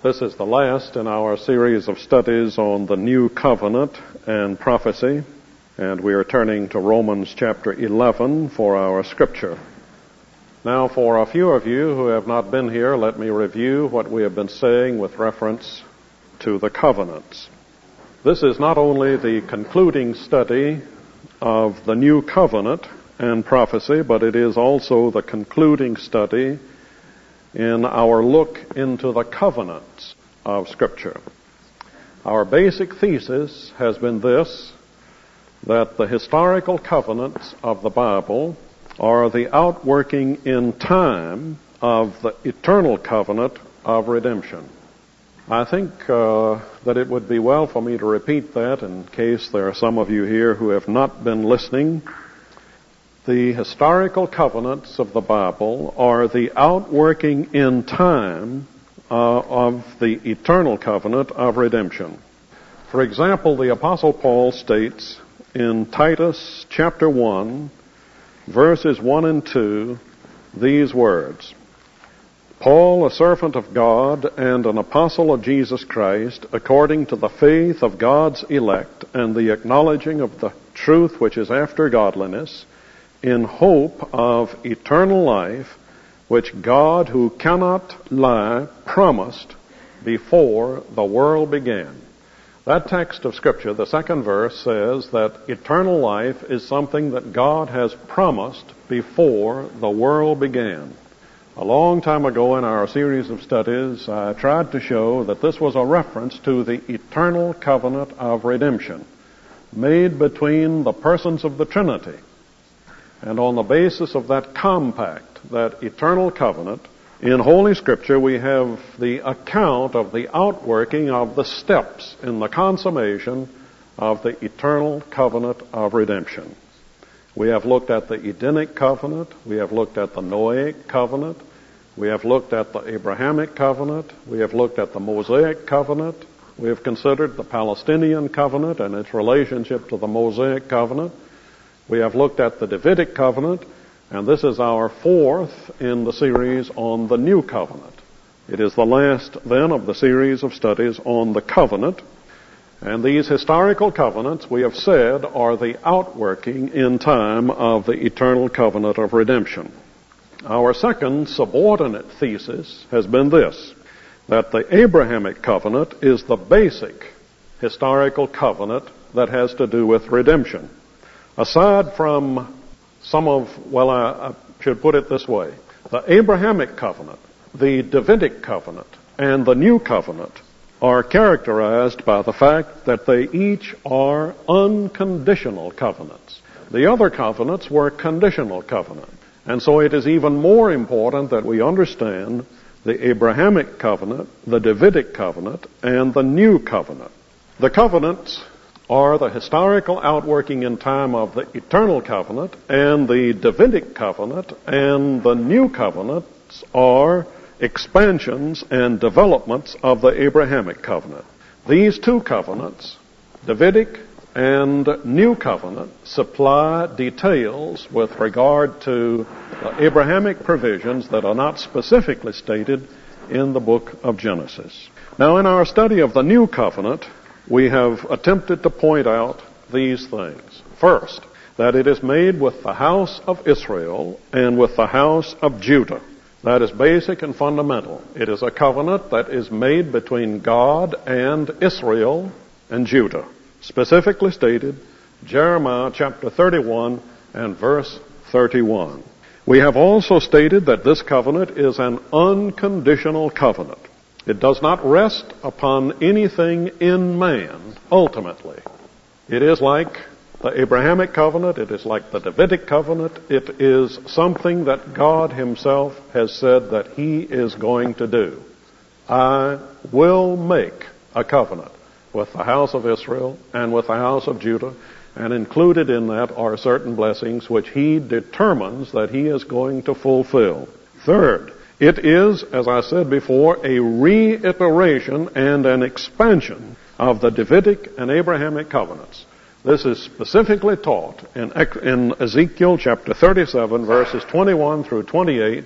This is the last in our series of studies on the New Covenant and prophecy, and we are turning to Romans chapter 11 for our scripture. Now, for a few of you who have not been here, let me review what we have been saying with reference to the covenants. This is not only the concluding study of the New Covenant and prophecy, but it is also the concluding study in our look into the covenants of Scripture. Our basic thesis has been this, that the historical covenants of the Bible are the outworking in time of the eternal covenant of redemption. I think that it would be well for me to repeat that in case there are some of you here who have not been listening. The historical covenants of the Bible are the outworking in time of the eternal covenant of redemption. For example, the Apostle Paul states in Titus chapter 1, verses 1 and 2, these words, Paul, a servant of God and an apostle of Jesus Christ, according to the faith of God's elect and the acknowledging of the truth which is after godliness, in hope of eternal life, which God, who cannot lie, promised before the world began. That text of Scripture, the second verse, says that eternal life is something that God has promised before the world began. A long time ago in our series of studies, I tried to show that this was a reference to the eternal covenant of redemption made between the persons of the Trinity. And on the basis of that compact, that eternal covenant, in Holy Scripture we have the account of the outworking of the steps in the consummation of the eternal covenant of redemption. We have looked at the Edenic covenant, we have looked at the Noahic covenant, we have looked at the Abrahamic covenant, we have looked at the Mosaic covenant, we have considered the Palestinian covenant and its relationship to the Mosaic covenant. We have looked at the Davidic covenant, and this is our fourth in the series on the New Covenant. It is the last, then, of the series of studies on the covenant. And these historical covenants, we have said, are the outworking in time of the eternal covenant of redemption. Our second subordinate thesis has been this, that the Abrahamic covenant is the basic historical covenant that has to do with redemption. Aside from some of, I should put it this way, the Abrahamic covenant, the Davidic covenant, and the New Covenant are characterized by the fact that they each are unconditional covenants. The other covenants were conditional covenants. And so it is even more important that we understand the Abrahamic covenant, the Davidic covenant, and the New Covenant. The covenants are the historical outworking in time of the eternal covenant, and the Davidic covenant and the New Covenants are expansions and developments of the Abrahamic covenant. These two covenants, Davidic and New Covenant, supply details with regard to the Abrahamic provisions that are not specifically stated in the book of Genesis. Now, in our study of the New Covenant, we have attempted to point out these things. First, that it is made with the house of Israel and with the house of Judah. That is basic and fundamental. It is a covenant that is made between God and Israel and Judah. Specifically stated, Jeremiah chapter 31 and verse 31. We have also stated that this covenant is an unconditional covenant. It does not rest upon anything in man, ultimately. It is like the Abrahamic covenant, it is like the Davidic covenant, it is something that God Himself has said that He is going to do. I will make a covenant with the house of Israel and with the house of Judah, and included in that are certain blessings which He determines that He is going to fulfill. Third, it is, as I said before, a reiteration and an expansion of the Davidic and Abrahamic covenants. This is specifically taught in Ezekiel chapter 37, verses 21 through 28,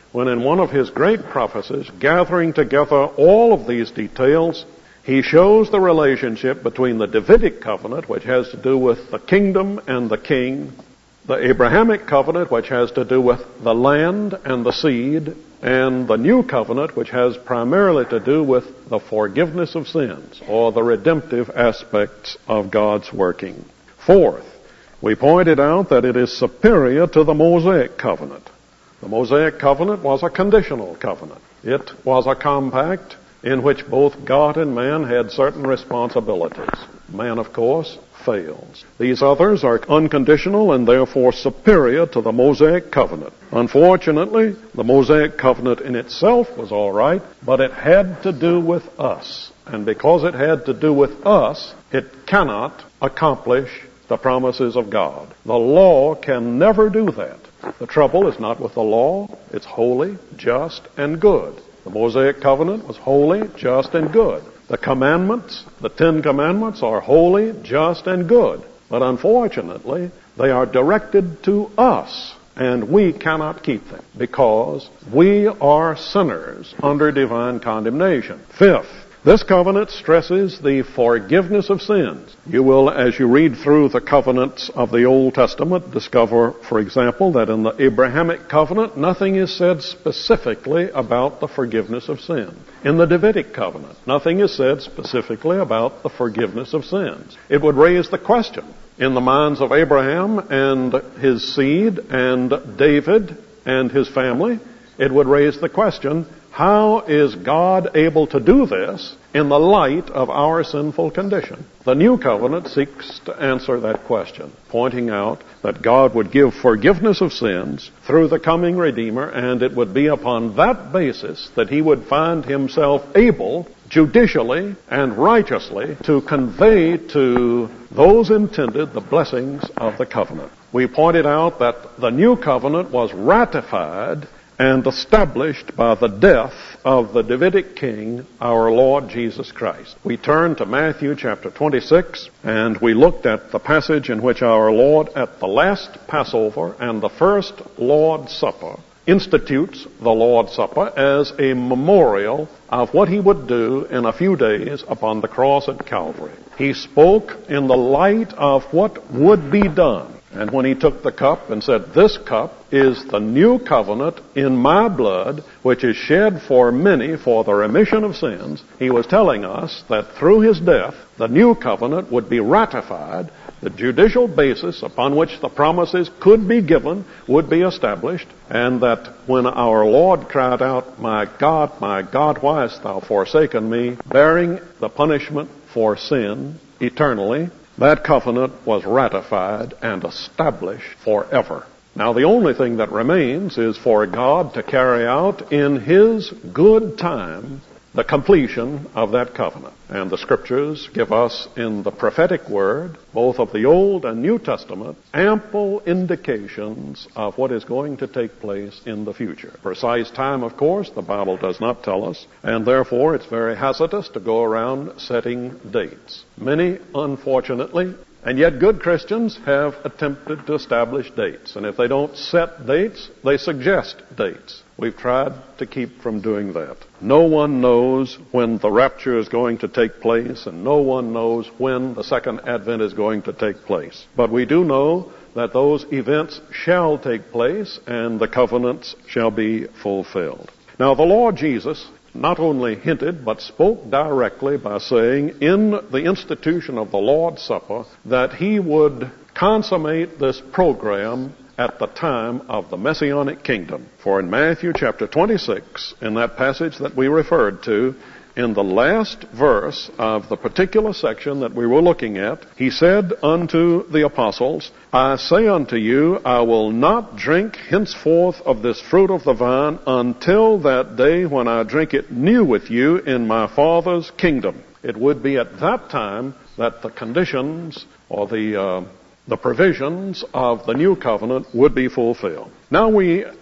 when in one of his great prophecies, gathering together all of these details, he shows the relationship between the Davidic covenant, which has to do with the kingdom and the king, the Abrahamic covenant, which has to do with the land and the seed, and the new covenant, which has primarily to do with the forgiveness of sins, or the redemptive aspects of God's working. Fourth, we pointed out that it is superior to the Mosaic covenant. The Mosaic covenant was a conditional covenant. It was a compact in which both God and man had certain responsibilities. Man, of course, fails. These others are unconditional and therefore superior to the Mosaic covenant. Unfortunately, the Mosaic covenant in itself was all right, but it had to do with us. And because it had to do with us, it cannot accomplish the promises of God. The law can never do that. The trouble is not with the law. It's holy, just, and good. The Mosaic covenant was holy, just, and good. The commandments, the 10 commandments, are holy, just, and good. But unfortunately, they are directed to us, and we cannot keep them because we are sinners under divine condemnation. Fifth, this covenant stresses the forgiveness of sins. You will, as you read through the covenants of the Old Testament, discover, for example, that in the Abrahamic covenant, nothing is said specifically about the forgiveness of sin. In the Davidic covenant, nothing is said specifically about the forgiveness of sins. It would raise the question in the minds of Abraham and his seed and David and his family. It would raise the question, how is God able to do this in the light of our sinful condition? The New Covenant seeks to answer that question, pointing out that God would give forgiveness of sins through the coming Redeemer, and it would be upon that basis that he would find himself able, judicially and righteously, to convey to those intended the blessings of the covenant. We pointed out that the New Covenant was ratified and established by the death of the Davidic king, our Lord Jesus Christ. We turned to Matthew chapter 26, and we looked at the passage in which our Lord, at the last Passover and the first Lord's Supper, institutes the Lord's Supper as a memorial of what he would do in a few days upon the cross at Calvary. He spoke in the light of what would be done. And when he took the cup and said, "This cup is the new covenant in my blood, which is shed for many for the remission of sins," he was telling us that through his death, the new covenant would be ratified, the judicial basis upon which the promises could be given would be established, and that when our Lord cried out, my God, why hast thou forsaken me?" bearing the punishment for sin eternally, that covenant was ratified and established forever. Now, the only thing that remains is for God to carry out in his good time the completion of that covenant. And the Scriptures give us in the prophetic word, both of the Old and New Testament, ample indications of what is going to take place in the future. Precise time, of course, the Bible does not tell us, and therefore it's very hazardous to go around setting dates. Many, unfortunately, and yet good Christians have attempted to establish dates. And if they don't set dates, they suggest dates. We've tried to keep from doing that. No one knows when the rapture is going to take place, and no one knows when the second advent is going to take place. But we do know that those events shall take place, and the covenants shall be fulfilled. Now, the Lord Jesus not only hinted, but spoke directly by saying in the institution of the Lord's Supper that he would consummate this program at the time of the Messianic kingdom. For in Matthew chapter 26, in that passage that we referred to, in the last verse of the particular section that we were looking at, he said unto the apostles, "I say unto you, I will not drink henceforth of this fruit of the vine until that day when I drink it new with you in my Father's kingdom." It would be at that time that the conditions or the provisions of the new covenant would be fulfilled. Now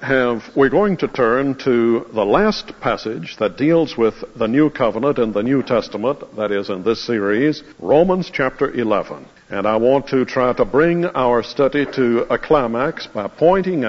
we're going to turn to the last passage that deals with the new covenant in the New Testament, that is in this series, Romans chapter 11. And I want to try to bring our study to a climax by pointing out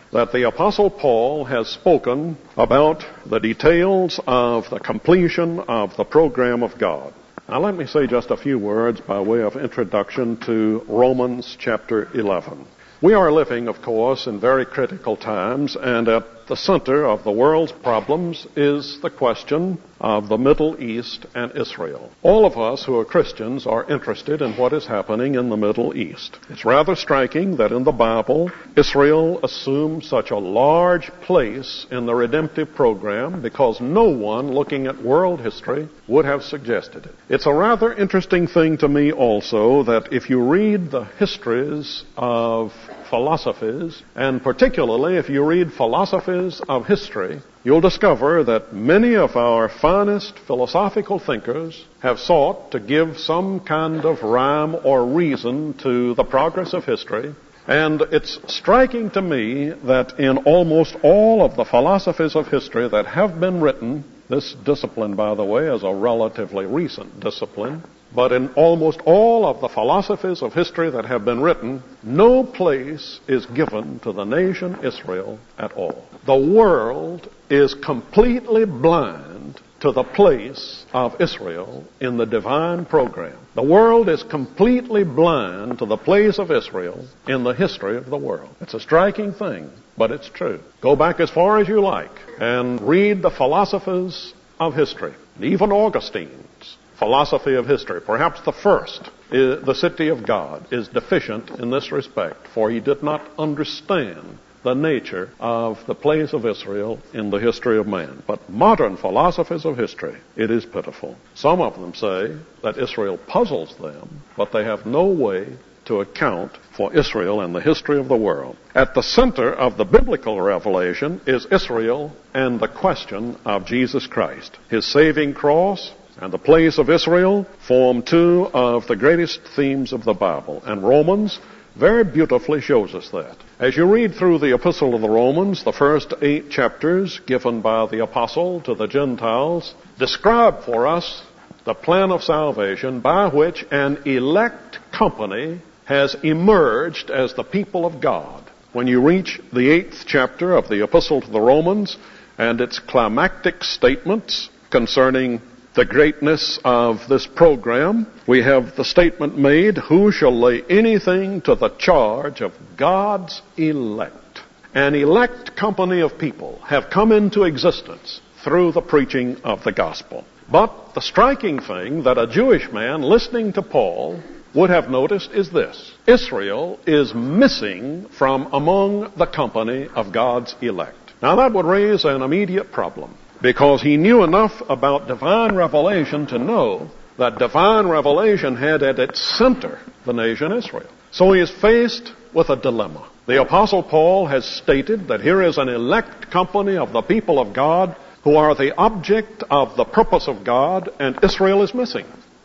that the Apostle Paul has spoken about the details of the completion of the program of God. Now let me say just a few words by way of introduction to Romans chapter 11. We are living, of course, in very critical times, and at the center of the world's problems is the question of the Middle East and Israel. All of us who are Christians are interested in what is happening in the Middle East. It's rather striking that in the Bible, Israel assumes such a large place in the redemptive program because no one looking at world history would have suggested it. It's a rather interesting thing to me also that if you read the histories of philosophies, and particularly if you read philosophies of history, you'll discover that many of our finest philosophical thinkers have sought to give some kind of rhyme or reason to the progress of history. And it's striking to me that in almost all of the philosophies of history that have been written, this discipline, by the way, is a relatively recent discipline, but in almost all of the philosophies of history that have been written, no place is given to the nation Israel at all. The world is completely blind to the place of Israel in the divine program. The world is completely blind to the place of Israel in the history of the world. It's a striking thing, but it's true. Go back as far as you like and read the philosophies of history. Even Augustine's philosophy of history, perhaps the first, the City of God, is deficient in this respect, for he did not understand the nature of the place of Israel in the history of man. But modern philosophies of history, it is pitiful. Some of them say that Israel puzzles them, but they have no way to account for Israel and the history of the world. At the center of the biblical revelation is Israel and the question of Jesus Christ. His saving cross and the place of Israel form two of the greatest themes of the Bible. And Romans very beautifully shows us that. As you read through the Epistle of the Romans, the first 8 chapters given by the Apostle to the Gentiles describe for us the plan of salvation by which an elect company has emerged as the people of God. When you reach the 8th chapter of the Epistle to the Romans and its climactic statements concerning the greatness of this program, we have the statement made, "Who shall lay anything to the charge of God's elect?" An elect company of people have come into existence through the preaching of the gospel. But the striking thing that a Jewish man listening to Paul would have noticed is this: Israel is missing from among the company of God's elect. Now that would raise an immediate problem, because he knew enough about divine revelation to know that divine revelation had at its center the nation Israel. So he is faced with a dilemma. The Apostle Paul has stated that here is an elect company of the people of God who are the object of the purpose of God, and Israel is missing.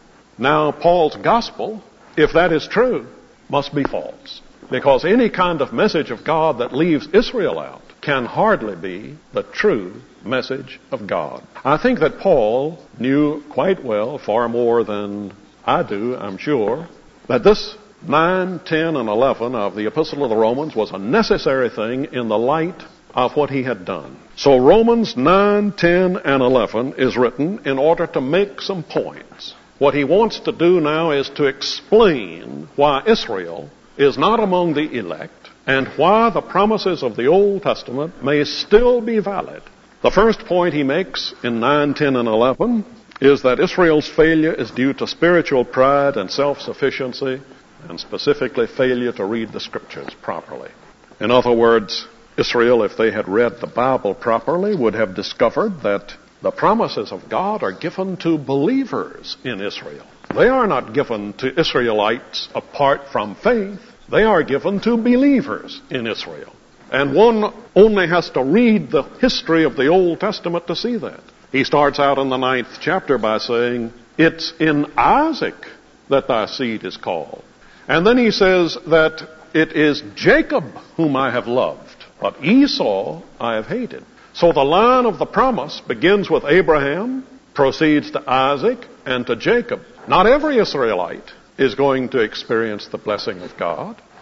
Now, Paul's gospel, if that is true, must be false, because any kind of message of God that leaves Israel out can hardly be the true message of God. I think that Paul knew quite well, far more than I do, I'm sure, that this 9, 10, and 11 of the Epistle of the Romans was a necessary thing in the light of what he had done. So Romans 9, 10, and 11 is written in order to make some points. What he wants to do now is to explain why Israel is not among the elect, and why the promises of the Old Testament may still be valid. The first point he makes in 9, 10, and 11 is that Israel's failure is due to spiritual pride and self-sufficiency, and specifically failure to read the Scriptures properly. In other words, Israel, if they had read the Bible properly, would have discovered that the promises of God are given to believers in Israel. They are not given to Israelites apart from faith. They are given to believers in Israel. And one only has to read the history of the Old Testament to see that. He starts out in the 9th chapter by saying, "It's in Isaac that thy seed is called." And then he says that it is Jacob whom I have loved, but Esau I have hated. So the line of the promise begins with Abraham, proceeds to Isaac, and to Jacob. Not every Israelite is going to experience the blessing of God.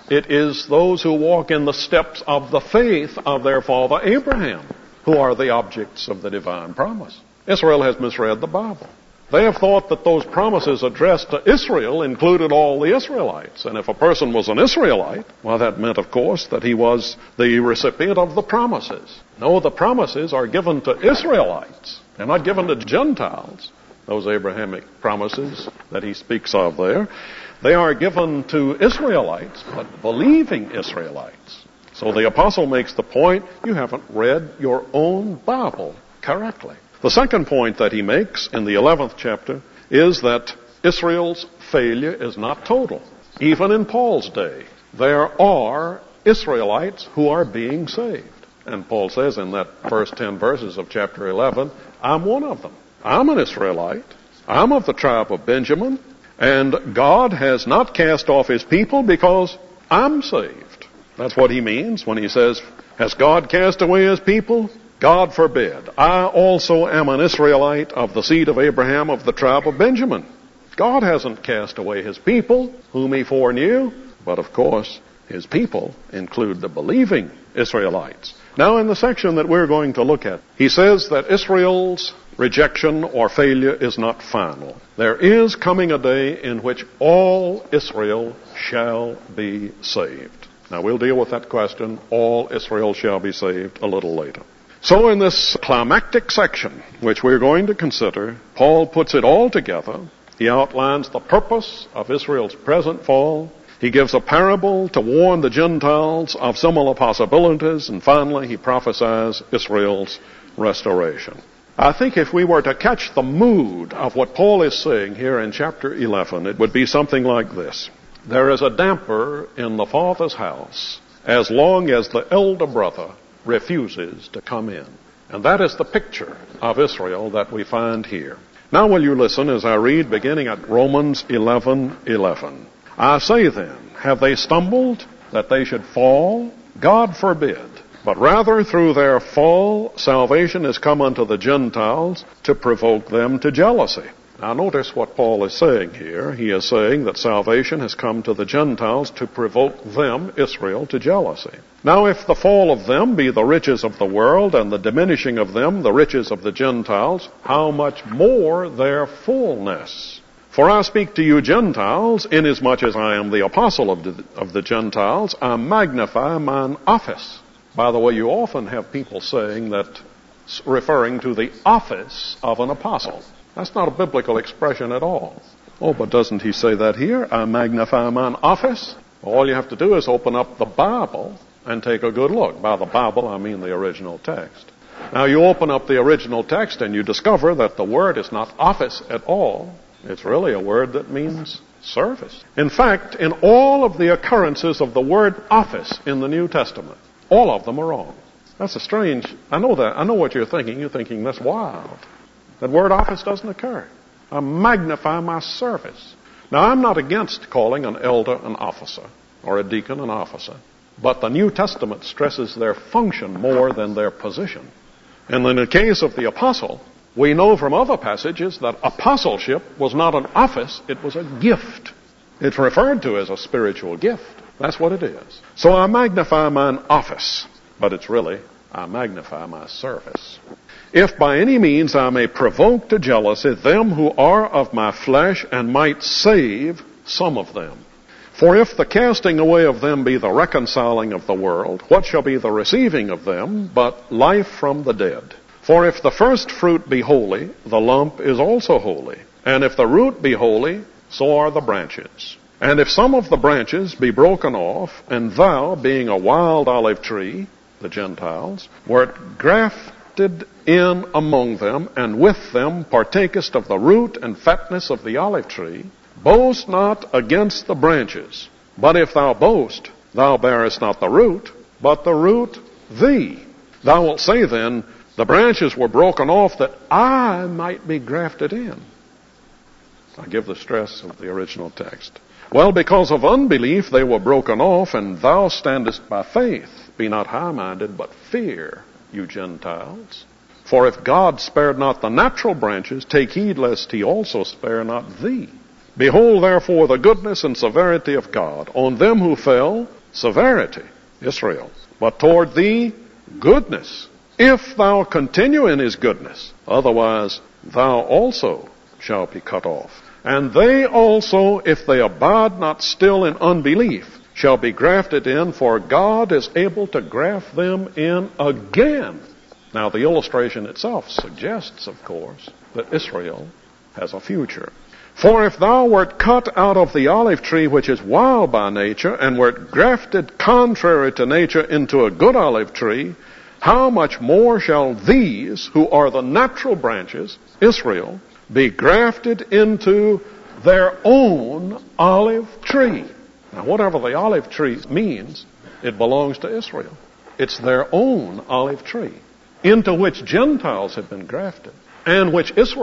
It is those who walk in the steps of the faith of their father Abraham who are the objects of the divine promise. Israel has misread the Bible. They have thought that those promises addressed to Israel included all the Israelites. And if a person was an Israelite, well, that meant, of course, that he was the recipient of the promises. No, the promises are given to Israelites. They're not given to Gentiles. Those Abrahamic promises that he speaks of there, they are given to Israelites, but believing Israelites. So the apostle makes the point, you haven't read your own Bible correctly. The second point that he makes in the 11th chapter is that Israel's failure is not total. Even in Paul's day, there are Israelites who are being saved. And Paul says in that first 10 verses of chapter 11, I'm one of them. I'm an Israelite. I'm of the tribe of Benjamin. And God has not cast off his people because I'm saved. That's what he means when he says, has God cast away his people? God forbid. I also am an Israelite of the seed of Abraham of the tribe of Benjamin. God hasn't cast away his people, whom he foreknew. But of course, his people include the believing Israelites. Now in the section that we're going to look at, he says that Israel's rejection or failure is not final. There is coming a day in which all Israel shall be saved. Now we'll deal with that question, all Israel shall be saved, a little later. So in this climactic section, which we're going to consider, Paul puts it all together. He outlines the purpose of Israel's present fall. He gives a parable to warn the Gentiles of similar possibilities. And finally, he prophesies Israel's restoration. I think if we were to catch the mood of what Paul is saying here in chapter 11, it would be something like this. There is a damper in the father's house as long as the elder brother refuses to come in. And that is the picture of Israel that we find here. Now will you listen as I read beginning at Romans 11:11. I say then, have they stumbled that they should fall? God forbid. But rather through their fall, salvation is come unto the Gentiles to provoke them to jealousy. Now notice what Paul is saying here. He is saying that salvation has come to the Gentiles to provoke them, Israel, to jealousy. Now if the fall of them be the riches of the world, and the diminishing of them the riches of the Gentiles, how much more their fullness? For I speak to you Gentiles, inasmuch as I am the apostle of the Gentiles, I magnify mine office. By the way, you often have people saying that, referring to the office of an apostle. That's not a biblical expression at all. Oh, but doesn't he say that here? I magnify mine office. All you have to do is open up the Bible and take a good look. By the Bible, I mean the original text. Now, you open up the original text and you discover that the word is not office at all. It's really a word that means service. In fact, in all of the occurrences of the word office in the New Testament, all of them are wrong. That's a strange, I know what you're thinking. You're thinking, that's wild. That word office doesn't occur. I magnify my service. Now, I'm not against calling an elder an officer or a deacon an officer, but the New Testament stresses their function more than their position. And in the case of the apostle, we know from other passages that apostleship was not an office, it was a gift. It's referred to as a spiritual gift. That's what it is. So I magnify mine office, but it's really, I magnify my service. If by any means I may provoke to jealousy them who are of my flesh, and might save some of them. For if the casting away of them be the reconciling of the world, what shall be the receiving of them but life from the dead? For if the first fruit be holy, the lump is also holy. And if the root be holy, so are the branches. And if some of the branches be broken off, and thou, being a wild olive tree, the Gentiles, wert grafted in among them, and with them partakest of the root and fatness of the olive tree, boast not against the branches. But if thou boast, thou bearest not the root, but the root thee. Thou wilt say then, the branches were broken off that I might be grafted in. I give the stress of the original text. Well, because of unbelief they were broken off, and thou standest by faith. Be not high-minded, but fear, you Gentiles. For if God spared not the natural branches, take heed lest he also spare not thee. Behold therefore the goodness and severity of God on them who fell, severity, Israel, but toward thee goodness, if thou continue in his goodness. Otherwise thou also shalt be cut off. And they also, if they abide not still in unbelief, shall be grafted in, for God is able to graft them in again. Now the illustration itself suggests, of course, that Israel has a future. For if thou wert cut out of the olive tree which is wild by nature, and wert grafted contrary to nature into a good olive tree, how much more shall these, who are the natural branches, Israel, be grafted into their own olive tree? Now, whatever the olive tree means, it belongs to Israel. It's their own olive tree, into which Gentiles have been grafted, and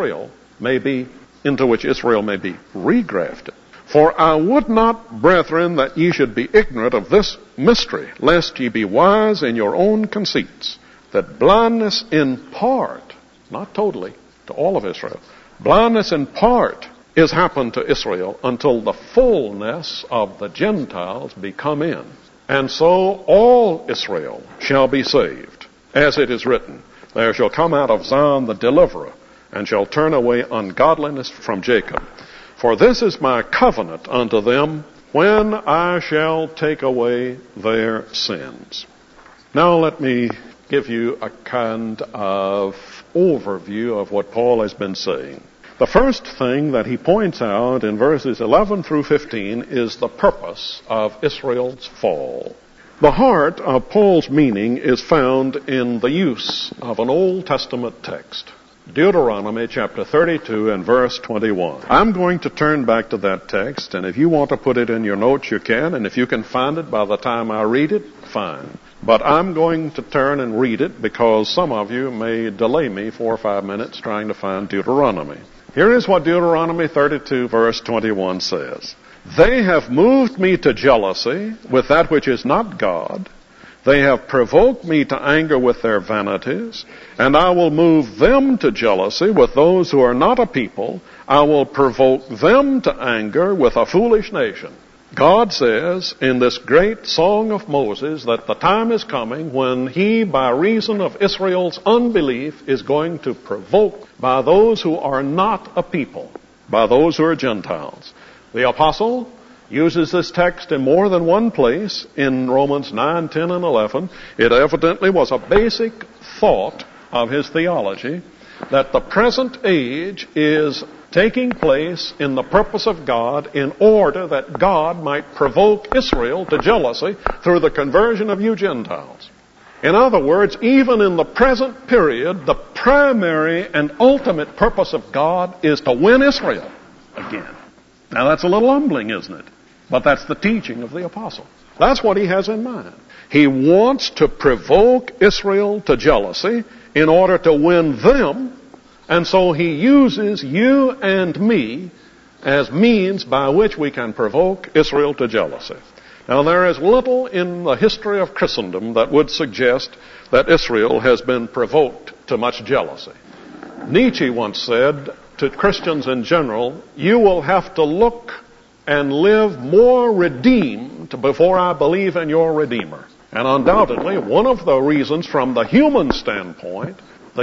into which Israel may be regrafted. For I would not, brethren, that ye should be ignorant of this mystery, lest ye be wise in your own conceits, that blindness in part, not totally, to all of Israel, blindness in part is happened to Israel until the fullness of the Gentiles be come in. And so all Israel shall be saved, as it is written, there shall come out of Zion the deliverer, and shall turn away ungodliness from Jacob. For this is my covenant unto them, when I shall take away their sins. Now let me give you a kind of overview of what Paul has been saying. The first thing that he points out in verses 11 through 15 is the purpose of Israel's fall. The heart of Paul's meaning is found in the use of an Old Testament text, Deuteronomy chapter 32 and verse 21. I'm going to turn back to that text, and if you want to put it in your notes, you can, and if you can find it by the time I read it, fine. But I'm going to turn and read it because some of you may delay me 4 or 5 minutes trying to find Deuteronomy. Here is what Deuteronomy 32 verse 21 says. They have moved me to jealousy with that which is not God. They have provoked me to anger with their vanities, and I will move them to jealousy with those who are not a people. I will provoke them to anger with a foolish nation. God says in this great song of Moses that the time is coming when he, by reason of Israel's unbelief, is going to provoke by those who are not a people, by those who are Gentiles. The apostle uses this text in more than one place in Romans 9, 10, and 11. It evidently was a basic thought of his theology that the present age is taking place in the purpose of God in order that God might provoke Israel to jealousy through the conversion of you Gentiles. In other words, even in the present period, the primary and ultimate purpose of God is to win Israel again. Now that's a little humbling, isn't it? But that's the teaching of the apostle. That's what he has in mind. He wants to provoke Israel to jealousy in order to win them. And so he uses you and me as means by which we can provoke Israel to jealousy. Now there is little in the history of Christendom that would suggest that Israel has been provoked to much jealousy. Nietzsche once said to Christians in general, you will have to look and live more redeemed before I believe in your Redeemer. And undoubtedly, one of the reasons from the human standpoint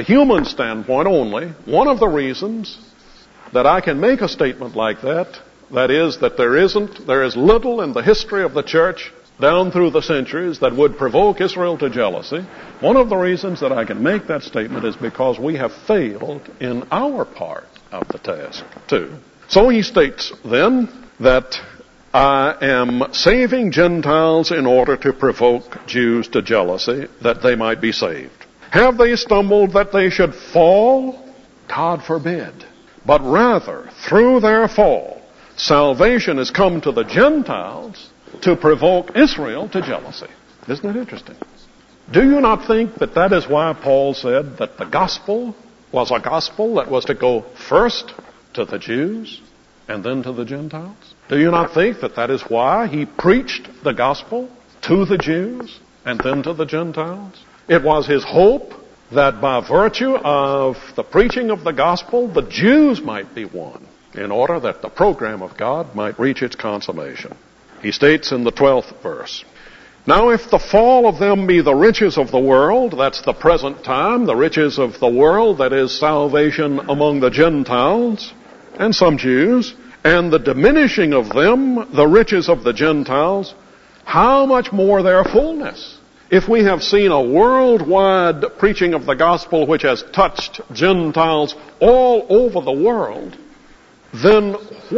only, one of the reasons that I can make a statement like that is that there is little in the history of the church down through the centuries that would provoke Israel to jealousy. One of the reasons that I can make that statement is because we have failed in our part of the task too. So he states then that I am saving Gentiles in order to provoke Jews to jealousy that they might be saved. Have they stumbled that they should fall? God forbid. But rather, through their fall, salvation has come to the Gentiles to provoke Israel to jealousy. Isn't that interesting? Do you not think that that is why Paul said that the gospel was a gospel that was to go first to the Jews and then to the Gentiles? Do you not think that that is why he preached the gospel to the Jews and then to the Gentiles? It was his hope that by virtue of the preaching of the gospel, the Jews might be won in order that the program of God might reach its consummation. He states in the 12th verse, Now if the fall of them be the riches of the world, that's the present time, the riches of the world, that is salvation among the Gentiles and some Jews, and the diminishing of them, the riches of the Gentiles, how much more their fullness? If we have seen a worldwide preaching of the gospel which has touched Gentiles all over the world, then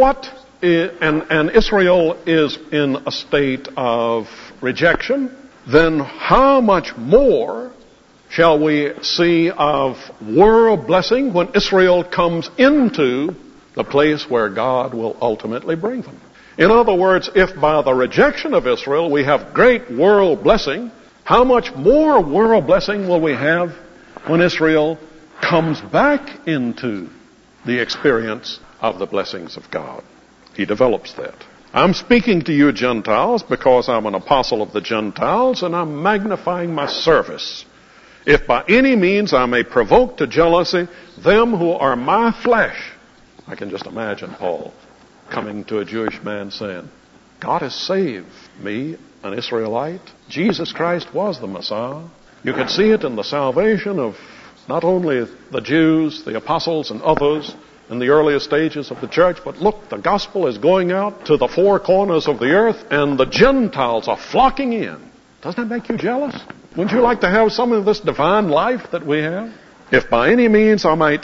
and Israel is in a state of rejection, then how much more shall we see of world blessing when Israel comes into the place where God will ultimately bring them? In other words, if by the rejection of Israel we have great world blessing, how much more world blessing will we have when Israel comes back into the experience of the blessings of God? He develops that. I'm speaking to you Gentiles because I'm an apostle of the Gentiles, and I'm magnifying my service. If by any means I may provoke to jealousy them who are my flesh. I can just imagine Paul coming to a Jewish man saying, God has saved me, an Israelite. Jesus Christ was the Messiah. You can see it in the salvation of not only the Jews, the apostles, and others in the earliest stages of the church, but look, the gospel is going out to the four corners of the earth, and the Gentiles are flocking in. Doesn't that make you jealous? Wouldn't you like to have some of this divine life that we have? If by any means I might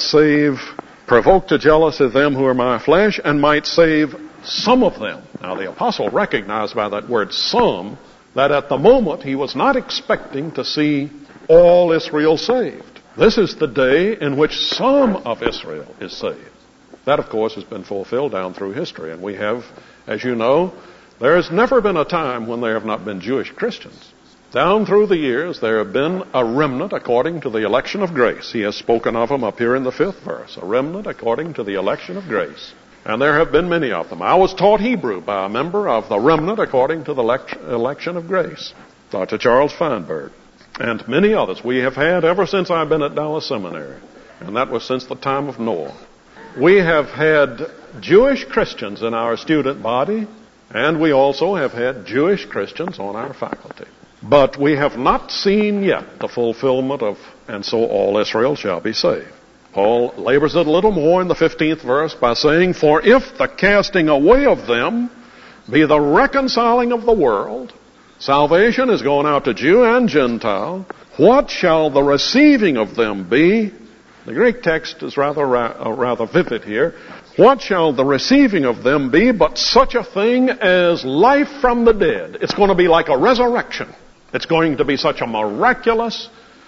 provoke to jealousy them who are my flesh, and might save some of them. Now the apostle recognized by that word some, that at the moment he was not expecting to see all Israel saved. This is the day in which some of Israel is saved. That, of course, has been fulfilled down through history. And we have, as you know, there has never been a time when there have not been Jewish Christians. Down through the years, there have been a remnant according to the election of grace. He has spoken of them up here in the 5th verse. A remnant according to the election of grace. And there have been many of them. I was taught Hebrew by a member of the remnant according to the election of grace, Dr. Charles Feinberg, and many others we have had ever since I've been at Dallas Seminary. And that was since the time of Noah. We have had Jewish Christians in our student body, and we also have had Jewish Christians on our faculty. But we have not seen yet the fulfillment of, and so all Israel shall be saved. Paul labors it a little more in the 15th verse by saying, for if the casting away of them be the reconciling of the world, salvation is going out to Jew and Gentile, what shall the receiving of them be? The Greek text is rather vivid here. What shall the receiving of them be but such a thing as life from the dead? It's going to be like a resurrection. It's going to be such a miraculous,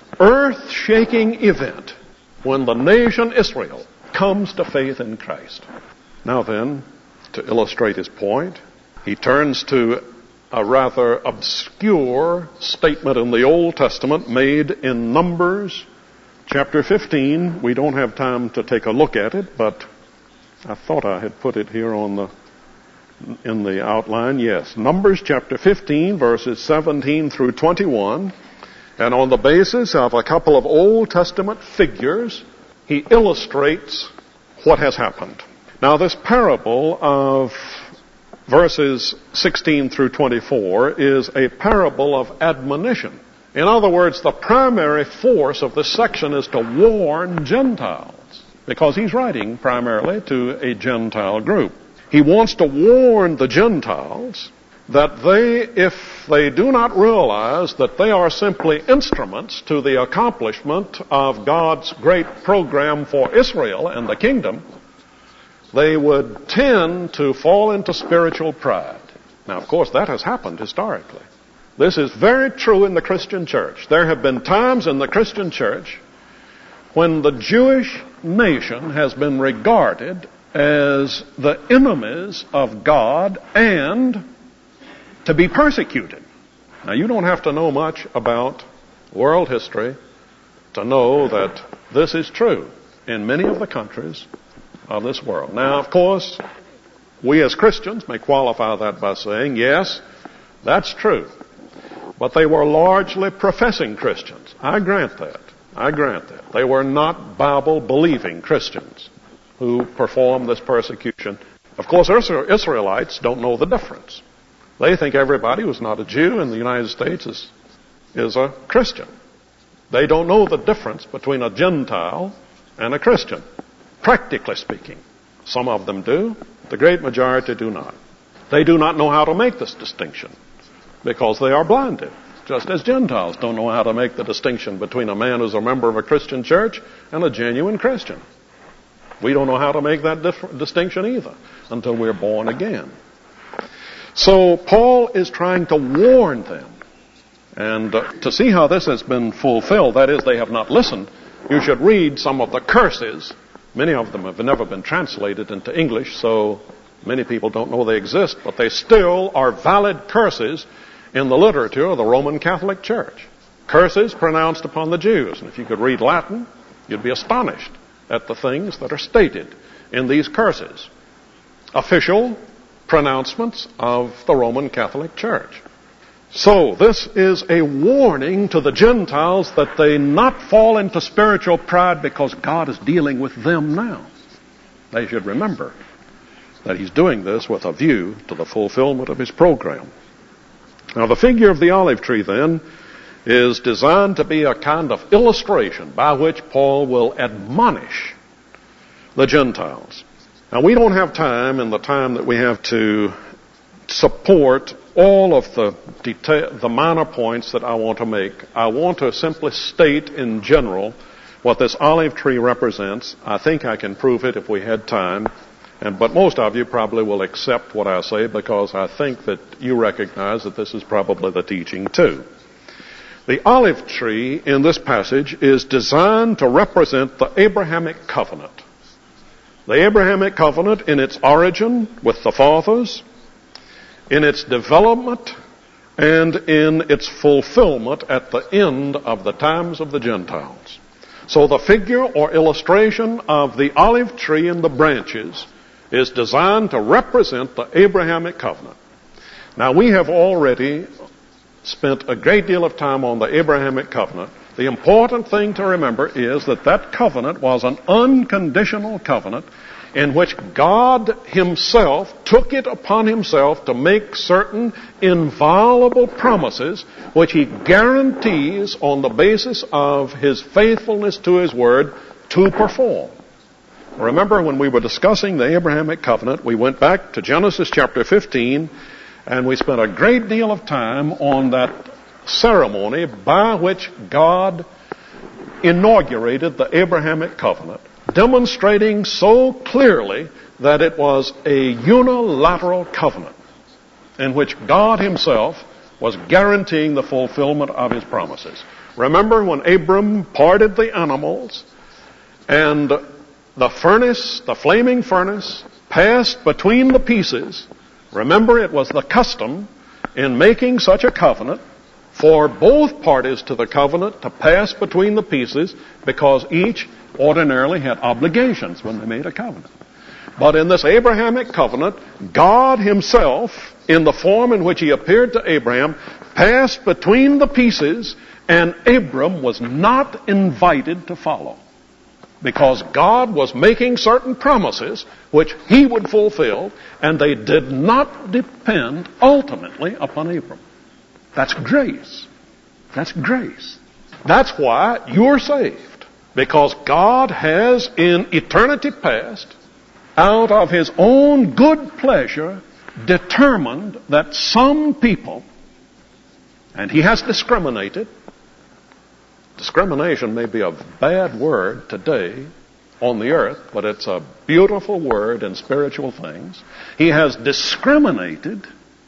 earth-shaking event when the nation Israel comes to faith in Christ. Now then, to illustrate his point, he turns to a rather obscure statement in the Old Testament made in Numbers chapter 15. We don't have time to take a look at it, but I thought I had put it here in the outline. Yes, Numbers chapter 15, verses 17 through 21. And on the basis of a couple of Old Testament figures, he illustrates what has happened. Now, this parable of verses 16 through 24 is a parable of admonition. In other words, the primary force of this section is to warn Gentiles, because he's writing primarily to a Gentile group. He wants to warn the Gentiles that if they do not realize that they are simply instruments to the accomplishment of God's great program for Israel and the kingdom, they would tend to fall into spiritual pride. Now, of course, that has happened historically. This is very true in the Christian church. There have been times in the Christian church when the Jewish nation has been regarded as the enemies of God and to be persecuted. Now, you don't have to know much about world history to know that this is true in many of the countries of this world. Now, of course, we as Christians may qualify that by saying, yes, that's true. But they were largely professing Christians. I grant that. They were not Bible-believing Christians who performed this persecution. Of course, Israelites don't know the difference. They think everybody who's not a Jew in the United States is a Christian. They don't know the difference between a Gentile and a Christian, practically speaking. Some of them do. The great majority do not. They do not know how to make this distinction because they are blinded, just as Gentiles don't know how to make the distinction between a man who's a member of a Christian church and a genuine Christian. We don't know how to make that distinction either until we're born again. So Paul is trying to warn them. And to see how this has been fulfilled, that is, they have not listened, you should read some of the curses. Many of them have never been translated into English, so many people don't know they exist, but they still are valid curses in the literature of the Roman Catholic Church. Curses pronounced upon the Jews. And if you could read Latin, you'd be astonished at the things that are stated in these curses. Official pronouncements of the Roman Catholic Church. So this is a warning to the Gentiles that they not fall into spiritual pride because God is dealing with them now. They should remember that He's doing this with a view to the fulfillment of His program. Now the figure of the olive tree then is designed to be a kind of illustration by which Paul will admonish the Gentiles. Now we don't have time in the time that we have to support all of the minor points that I want to make. I want to simply state in general what this olive tree represents. I think I can prove it if we had time. But most of you probably will accept what I say because I think that you recognize that this is probably the teaching too. The olive tree in this passage is designed to represent the Abrahamic covenant. The Abrahamic covenant in its origin with the fathers, in its development, and in its fulfillment at the end of the times of the Gentiles. So the figure or illustration of the olive tree and the branches is designed to represent the Abrahamic covenant. Now we have already spent a great deal of time on the Abrahamic covenant. The important thing to remember is that that covenant was an unconditional covenant in which God Himself took it upon Himself to make certain inviolable promises which He guarantees on the basis of His faithfulness to His word to perform. Remember when we were discussing the Abrahamic covenant, we went back to Genesis chapter 15 and we spent a great deal of time on that ceremony by which God inaugurated the Abrahamic covenant, demonstrating so clearly that it was a unilateral covenant in which God Himself was guaranteeing the fulfillment of His promises. Remember when Abram parted the animals and the flaming furnace passed between the pieces. Remember, it was the custom in making such a covenant for both parties to the covenant to pass between the pieces because each ordinarily had obligations when they made a covenant. But in this Abrahamic covenant, God Himself, in the form in which He appeared to Abraham, passed between the pieces, and Abram was not invited to follow. Because God was making certain promises which He would fulfill, and they did not depend ultimately upon Abram. That's grace. That's grace. That's why you're saved. Because God has in eternity past, out of His own good pleasure, determined that some people, and He has discriminated. Discrimination may be a bad word today on the earth, but it's a beautiful word in spiritual things. He has discriminated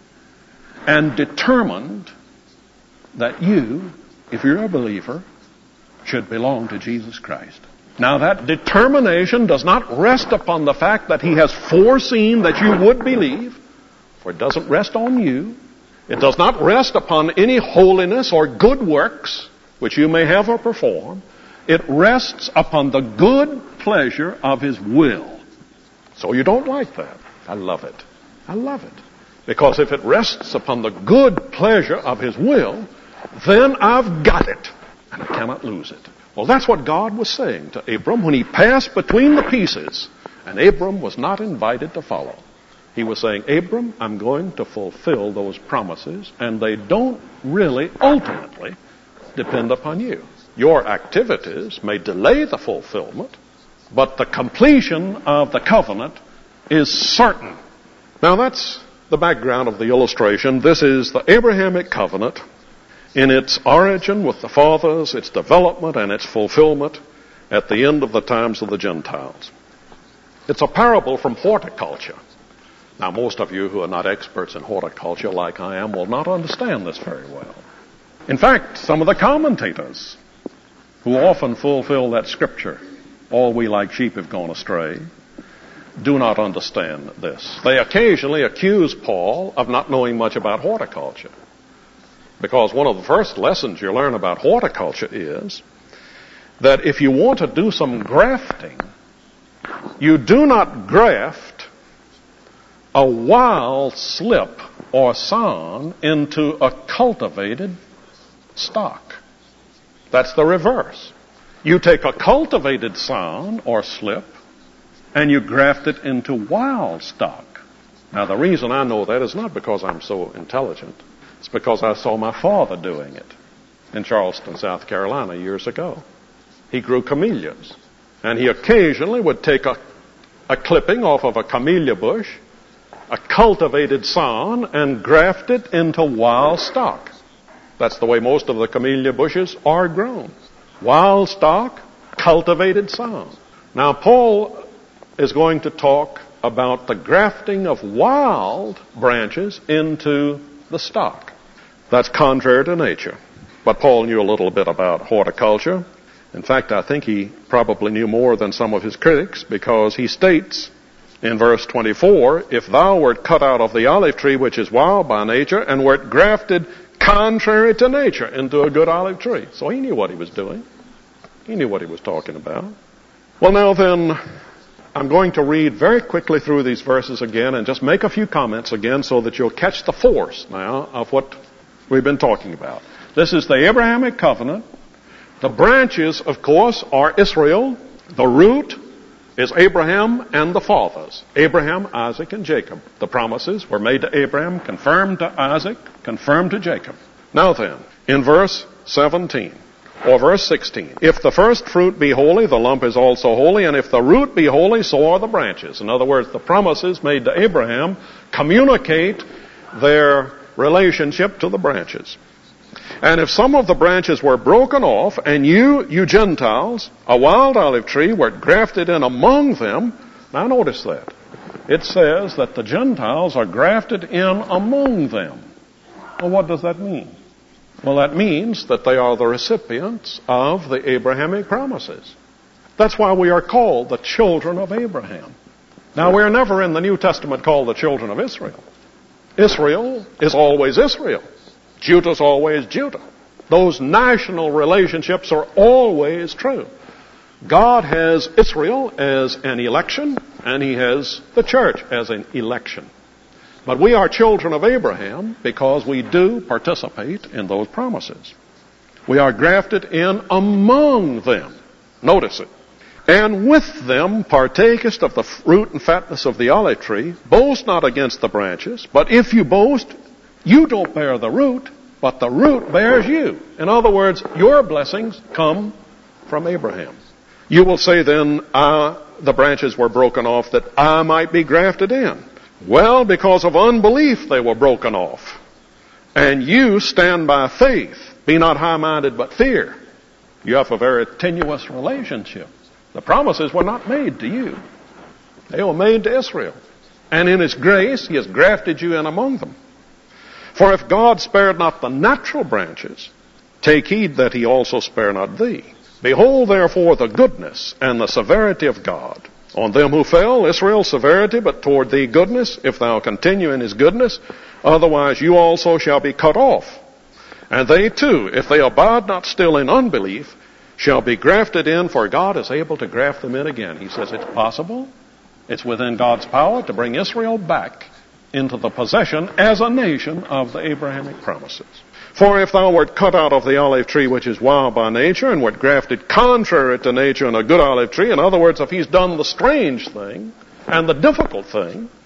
and determined that you, if you're a believer, should belong to Jesus Christ. Now that determination does not rest upon the fact that He has foreseen that you would believe, for it doesn't rest on you. It does not rest upon any holiness or good works which you may have or perform. It rests upon the good pleasure of His will. So you don't like that. I love it. I love it. Because if it rests upon the good pleasure of His will, then I've got it, and I cannot lose it. Well, that's what God was saying to Abram when He passed between the pieces, and Abram was not invited to follow. He was saying, Abram, I'm going to fulfill those promises, and they don't really ultimately depend upon you. Your activities may delay the fulfillment, but the completion of the covenant is certain. Now that's the background of the illustration. This is the Abrahamic covenant in its origin with the fathers, its development, and its fulfillment at the end of the times of the Gentiles. It's a parable from horticulture. Now, most of you who are not experts in horticulture like I am will not understand this very well. In fact, some of the commentators who often fulfill that scripture, all we like sheep have gone astray, do not understand this. They occasionally accuse Paul of not knowing much about horticulture. Because one of the first lessons you learn about horticulture is that if you want to do some grafting, you do not graft a wild slip or sown into a cultivated stock. That's the reverse. You take a cultivated sown or slip and you graft it into wild stock. Now the reason I know that is not because I'm so intelligent. It's because I saw my father doing it in Charleston, South Carolina years ago. He grew camellias, and he occasionally would take a clipping off of a camellia bush, a cultivated sown, and graft it into wild stock. That's the way most of the camellia bushes are grown. Wild stock, cultivated sown. Now Paul is going to talk about the grafting of wild branches into the stock. That's contrary to nature. But Paul knew a little bit about horticulture. In fact, I think he probably knew more than some of his critics, because he states in verse 24, if thou wert cut out of the olive tree which is wild by nature, and wert grafted contrary to nature into a good olive tree. So he knew what he was doing. He knew what he was talking about. Well, now then, I'm going to read very quickly through these verses again and just make a few comments again so that you'll catch the force now of what we've been talking about. This is the Abrahamic covenant. The branches, of course, are Israel. The root is Abraham and the fathers. Abraham, Isaac, and Jacob. The promises were made to Abraham, confirmed to Isaac, confirmed to Jacob. Now then, in verse 17, or verse 16, if the first fruit be holy, the lump is also holy, and if the root be holy, so are the branches. In other words, the promises made to Abraham communicate their relationship to the branches. And if some of the branches were broken off, and you Gentiles, a wild olive tree, were grafted in among them, now notice that. It says that the Gentiles are grafted in among them. Well, what does that mean? Well, that means that they are the recipients of the Abrahamic promises. That's why we are called the children of Abraham. Now, we're never in the New Testament called the children of Israel. Israel is always Israel. Judah's always Judah. Those national relationships are always true. God has Israel as an election, and He has the church as an election. But we are children of Abraham because we do participate in those promises. We are grafted in among them. Notice it. And with them partakest of the fruit and fatness of the olive tree. Boast not against the branches, but if you boast, you don't bear the root, but the root bears you. In other words, your blessings come from Abraham. You will say then, the branches were broken off that I might be grafted in. Well, because of unbelief they were broken off. And you stand by faith. Be not high-minded, but fear. You have a very tenuous relationship. The promises were not made to you. They were made to Israel. And in His grace, He has grafted you in among them. For if God spared not the natural branches, take heed that He also spare not thee. Behold therefore the goodness and the severity of God. On them who fell, Israel's severity, but toward thee goodness, if thou continue in His goodness. Otherwise you also shall be cut off. And they too, if they abide not still in unbelief, shall be grafted in, for God is able to graft them in again. He says it's possible. It's within God's power to bring Israel back into the possession as a nation of the Abrahamic promises. For if thou wert cut out of the olive tree which is wild by nature, and wert grafted contrary to nature in a good olive tree, in other words, if He's done the strange thing and the difficult thing,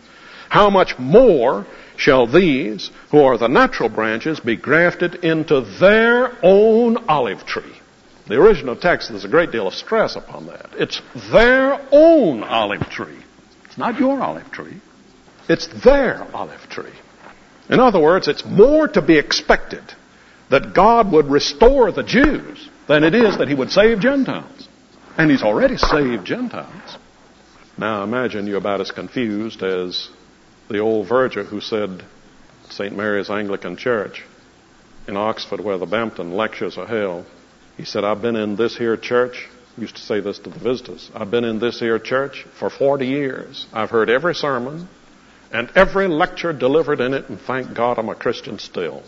how much more shall these, who are the natural branches, be grafted into their own olive tree? The original text, there's a great deal of stress upon that. It's their own olive tree. It's not your olive tree. It's their olive tree. In other words, it's more to be expected that God would restore the Jews than it is that He would save Gentiles. And He's already saved Gentiles. Now imagine you're about as confused as the old verger who said, St. Mary's Anglican Church in Oxford, where the Bampton lectures are held, he said, I've been in this here church, he used to say this to the visitors, I've been in this here church for 40 years. I've heard every sermon and every lecture delivered in it, and thank God I'm a Christian still.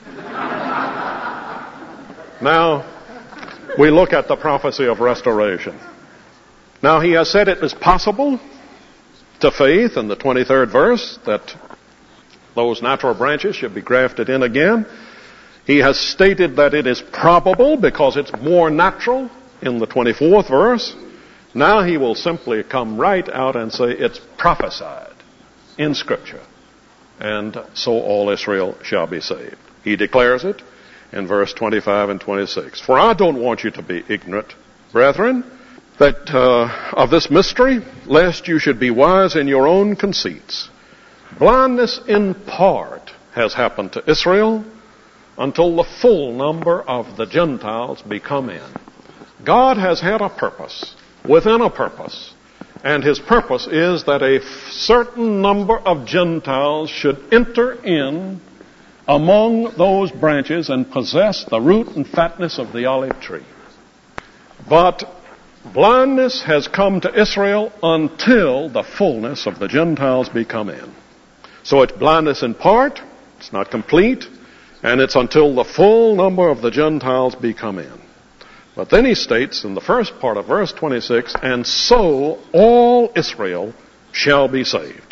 Now, we look at the prophecy of restoration. Now, he has said it is possible to faith in the 23rd verse that those natural branches should be grafted in again. He has stated that it is probable because it's more natural in the 24th verse. Now he will simply come right out and say it's prophesied in Scripture. And so all Israel shall be saved. He declares it in verse 25 and 26. For I don't want you to be ignorant, brethren, that of this mystery, lest you should be wise in your own conceits. Blindness in part has happened to Israel until the full number of the Gentiles be come in. God has had a purpose within a purpose, and His purpose is that a certain number of Gentiles should enter in among those branches and possess the root and fatness of the olive tree. But blindness has come to Israel until the fullness of the Gentiles be come in. So it's blindness in part, it's not complete, and it's until the full number of the Gentiles be come in. But then he states in the first part of verse 26, and so all Israel shall be saved.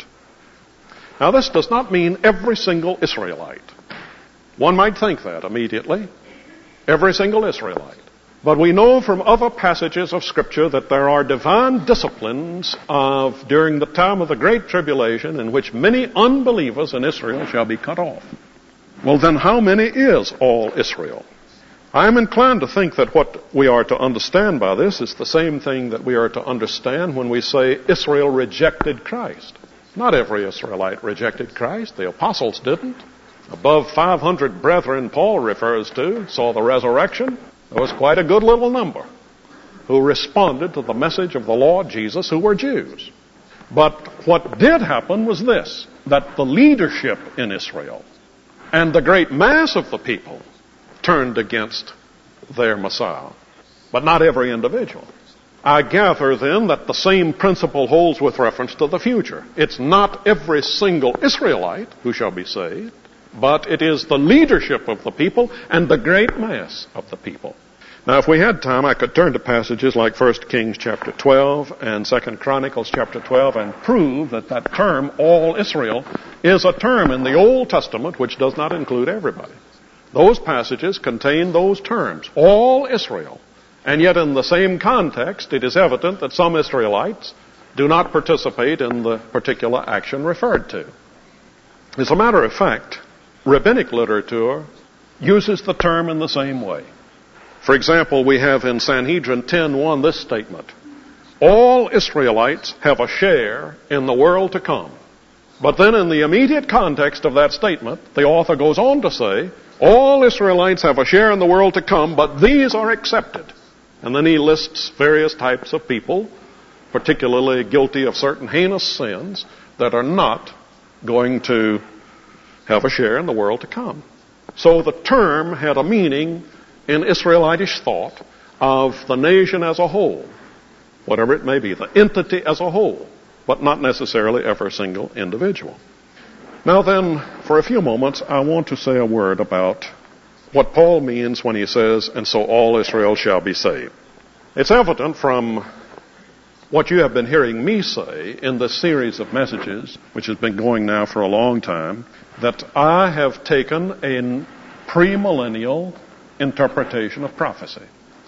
Now this does not mean every single Israelite. One might think that immediately. Every single Israelite. But we know from other passages of Scripture that there are divine disciplines during the time of the Great Tribulation in which many unbelievers in Israel shall be cut off. Well, then how many is all Israel? I am inclined to think that what we are to understand by this is the same thing that we are to understand when we say Israel rejected Christ. Not every Israelite rejected Christ. The apostles didn't. Above 500 brethren Paul refers to saw the resurrection. There was quite a good little number who responded to the message of the Lord Jesus who were Jews. But what did happen was this, that the leadership in Israel and the great mass of the people turned against their Messiah. But not every individual. I gather then that the same principle holds with reference to the future. It's not every single Israelite who shall be saved, but it is the leadership of the people and the great mass of the people. Now, if we had time, I could turn to passages like 1 Kings chapter 12 and 2 Chronicles chapter 12 and prove that that term, all Israel, is a term in the Old Testament which does not include everybody. Those passages contain those terms, all Israel. And yet in the same context, it is evident that some Israelites do not participate in the particular action referred to. As a matter of fact, rabbinic literature uses the term in the same way. For example, we have in Sanhedrin 10:1 this statement, all Israelites have a share in the world to come. But then in the immediate context of that statement, the author goes on to say, all Israelites have a share in the world to come, but these are excepted. And then he lists various types of people, particularly guilty of certain heinous sins, that are not going to have a share in the world to come. So the term had a meaning in Israelitish thought of the nation as a whole, whatever it may be, the entity as a whole, but not necessarily every single individual. Now then, for a few moments, I want to say a word about what Paul means when he says, and so all Israel shall be saved. It's evident from what you have been hearing me say in this series of messages, which has been going now for a long time, that I have taken a premillennial interpretation of prophecy.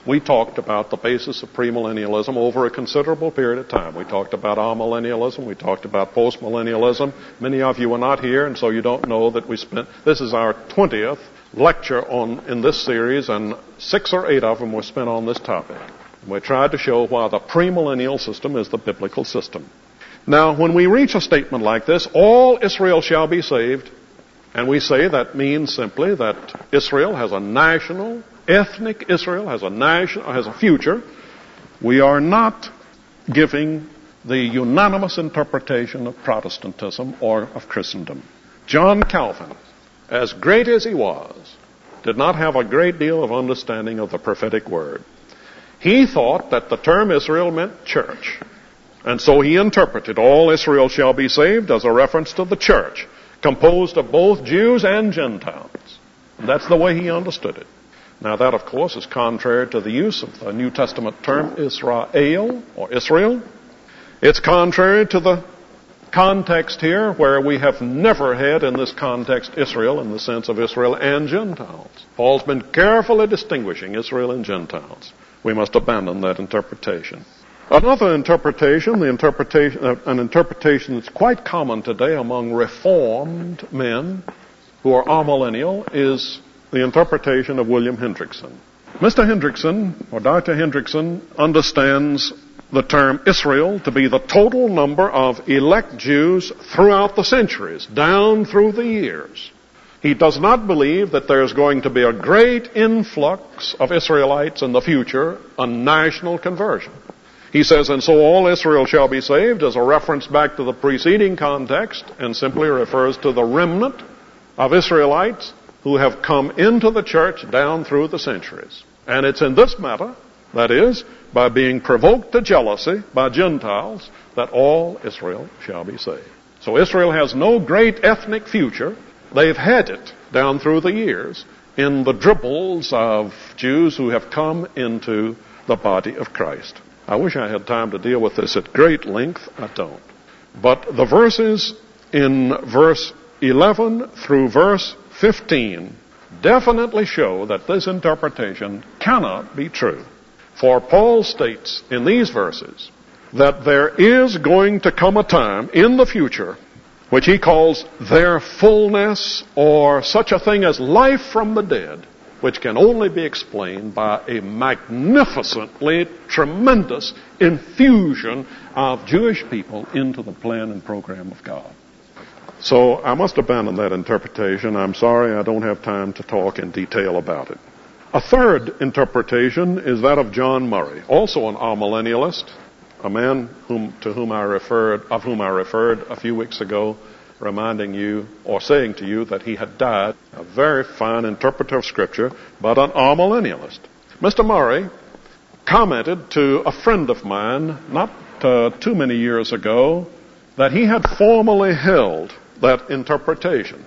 we talked about the basis of premillennialism over a considerable period of time. We talked about amillennialism. We talked about postmillennialism. Many of you were not here, and so you don't know that this is our 20th lecture in this series, and 6 or 8 of them were spent on this topic. We tried to show why the premillennial system is the biblical system. Now, when we reach a statement like this, all Israel shall be saved, and we say that means simply that Israel has a national, ethnic Israel has a future. We are not giving the unanimous interpretation of Protestantism or of Christendom. John Calvin, as great as he was, did not have a great deal of understanding of the prophetic word. He thought that the term Israel meant church. And so he interpreted all Israel shall be saved as a reference to the church, composed of both Jews and Gentiles. And that's the way he understood it. Now that, of course, is contrary to the use of the New Testament term Israel or Israel. It's contrary to the context here, where we have never had in this context Israel in the sense of Israel and Gentiles. Paul's been carefully distinguishing Israel and Gentiles. We must abandon that interpretation. Another interpretation, an interpretation that's quite common today among Reformed men who are amillennial, is the interpretation of William Hendrickson. Mr. Hendrickson, or Dr. Hendrickson, understands the term Israel to be the total number of elect Jews throughout the centuries, down through the years. He does not believe that there's going to be a great influx of Israelites in the future, a national conversion. He says, and so all Israel shall be saved as a reference back to the preceding context, and simply refers to the remnant of Israelites who have come into the church down through the centuries. And it's in this matter, that is, by being provoked to jealousy by Gentiles, that all Israel shall be saved. So Israel has no great ethnic future. They've had it down through the years in the dribbles of Jews who have come into the body of Christ. I wish I had time to deal with this at great length. I don't. But the verses in verse 11 through verse 15 definitely show that this interpretation cannot be true. For Paul states in these verses that there is going to come a time in the future which he calls their fullness, or such a thing as life from the dead, which can only be explained by a magnificently tremendous infusion of Jewish people into the plan and program of God. So I must abandon that interpretation. I'm sorry I don't have time to talk in detail about it. A third interpretation is that of John Murray, also an amillennialist, a man of whom I referred a few weeks ago, reminding you or saying to you that he had died, a very fine interpreter of Scripture, but an amillennialist. Mr. Murray commented to a friend of mine not too many years ago that he had formerly held that interpretation,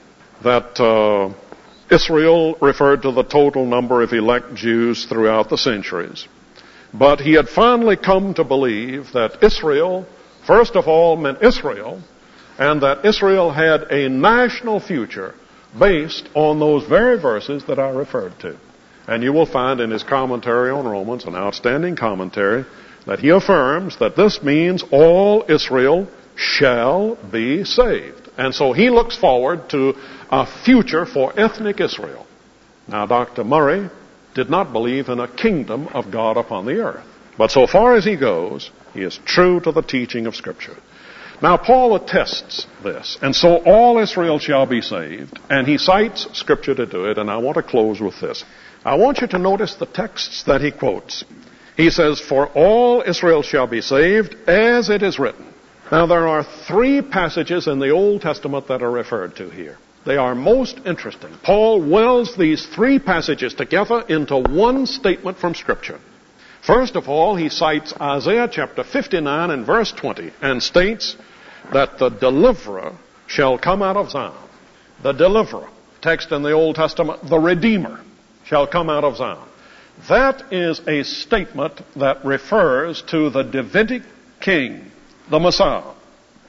that Israel referred to the total number of elect Jews throughout the centuries. But he had finally come to believe that Israel, first of all, meant Israel, and that Israel had a national future based on those very verses that I referred to. And you will find in his commentary on Romans, an outstanding commentary, that he affirms that this means all Israel shall be saved. And so he looks forward to a future for ethnic Israel. Now, Dr. Murray did not believe in a kingdom of God upon the earth. But so far as he goes, he is true to the teaching of Scripture. Now, Paul attests this, and so all Israel shall be saved, and he cites Scripture to do it, and I want to close with this. I want you to notice the texts that he quotes. He says, for all Israel shall be saved, as it is written. Now, there are 3 passages in the Old Testament that are referred to here. They are most interesting. Paul welds these 3 passages together into one statement from Scripture. First of all, he cites Isaiah chapter 59 and verse 20 and states that the deliverer shall come out of Zion. The deliverer, text in the Old Testament, the Redeemer, shall come out of Zion. That is a statement that refers to the Davidic king, the Messiah.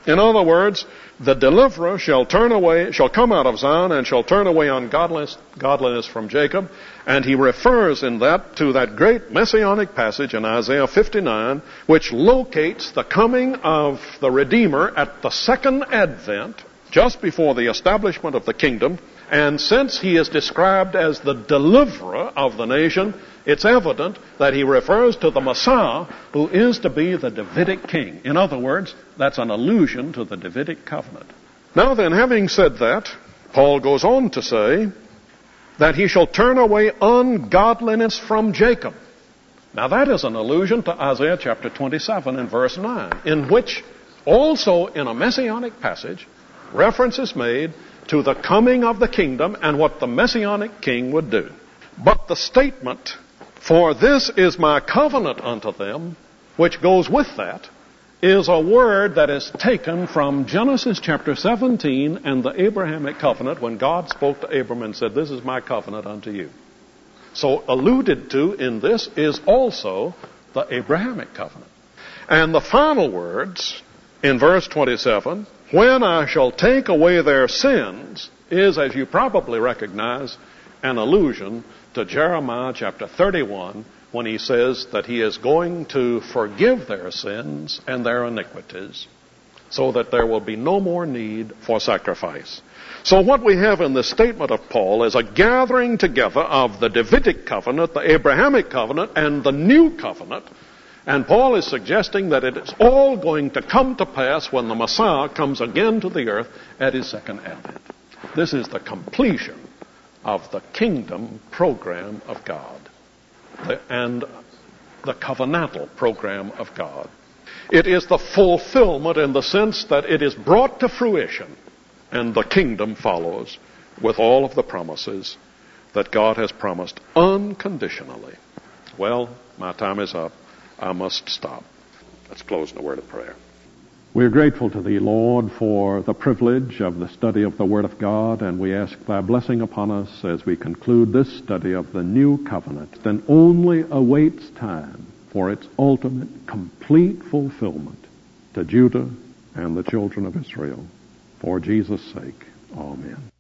In other words, the deliverer shall come out of Zion and shall turn away ungodliness from Jacob. And he refers in that to that great messianic passage in Isaiah 59, which locates the coming of the Redeemer at the second advent, just before the establishment of the kingdom. And since he is described as the deliverer of the nation, it's evident that he refers to the Messiah, who is to be the Davidic king. In other words, that's an allusion to the Davidic covenant. Now then, having said that, Paul goes on to say that he shall turn away ungodliness from Jacob. Now that is an allusion to Isaiah chapter 27 and verse 9, in which also in a messianic passage, reference is made to the coming of the kingdom and what the messianic king would do. But the statement, "For this is my covenant unto them," which goes with that, is a word that is taken from Genesis chapter 17 and the Abrahamic covenant, when God spoke to Abram and said, "This is my covenant unto you." So alluded to in this is also the Abrahamic covenant. And the final words in verse 27, "When I shall take away their sins," is, as you probably recognize, an allusion to Jeremiah chapter 31, when he says that he is going to forgive their sins and their iniquities, so that there will be no more need for sacrifice. So what we have in this statement of Paul is a gathering together of the Davidic covenant, the Abrahamic covenant, and the new covenant. And Paul is suggesting that it is all going to come to pass when the Messiah comes again to the earth at his second advent. This is the completion of the kingdom program of God and the covenantal program of God. It is the fulfillment in the sense that it is brought to fruition, and the kingdom follows with all of the promises that God has promised unconditionally. Well, my time is up. I must stop. Let's close in a word of prayer. We are grateful to Thee, Lord, for the privilege of the study of the Word of God, and we ask Thy blessing upon us as we conclude this study of the new covenant that only awaits time for its ultimate, complete fulfillment to Judah and the children of Israel. For Jesus' sake, amen.